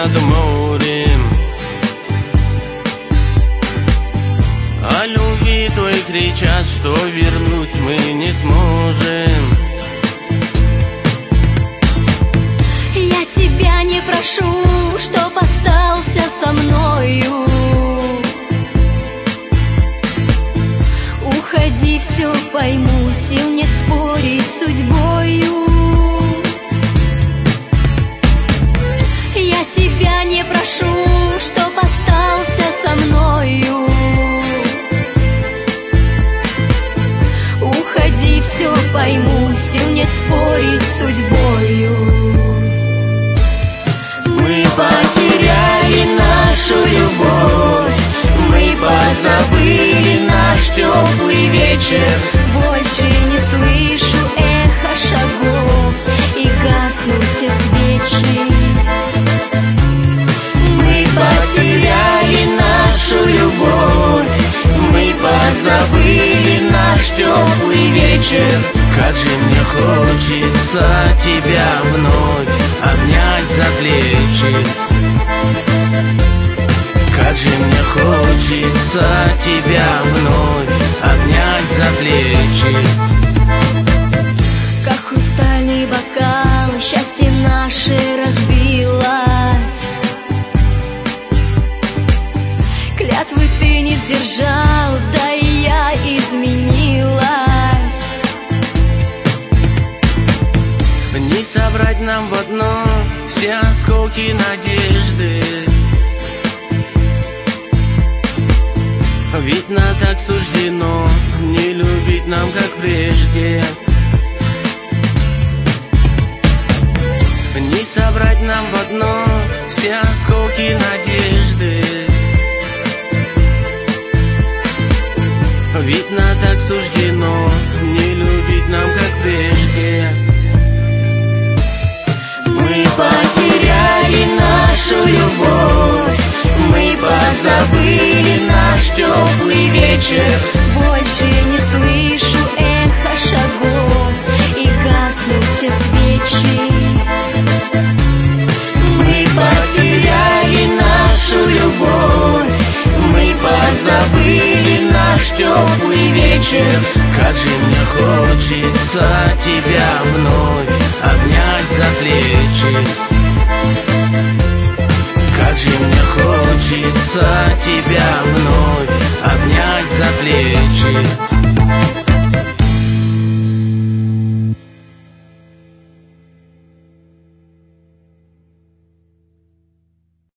над морем. О любви той кричат, что вернуть мы не сможем. Я тебя не прошу, чтоб остался со мною. Уходи, все пойму, сил нет спорить с судьбою. Я тебя не прошу, чтоб остался со мною. Уходи, все пойму, сил нет спорить с судьбою. Мы потеряли нашу любовь, мы позабыли наш теплый вечер. Больше не слышу эхо шагов, и гаснут все свечи. Мы потеряли нашу любовь, мы позабыли наш теплый вечер. Как же мне хочется тебя вновь обнять за плечи. Как же мне хочется тебя вновь обнять за плечи. Как хрустальный бокал, счастье наше разбилось. Клятвы ты не сдержал, да и я изменилась. Не собрать нам в одно все осколки надежды. Ведь на так суждено не любить нам, как прежде. Не собрать нам в одно все осколки надежды. Ведь на так суждено не любить нам, как прежде. Мы потеряли нашу любовь, мы позабыли наш теплый вечер. Больше не слышу эхо шагов, и гаснут все свечи. Мы потеряли нашу любовь, мы позабыли наш теплый вечер. Как же мне хочется тебя вновь обнять за плечи. Как же мне хочется тебя вновь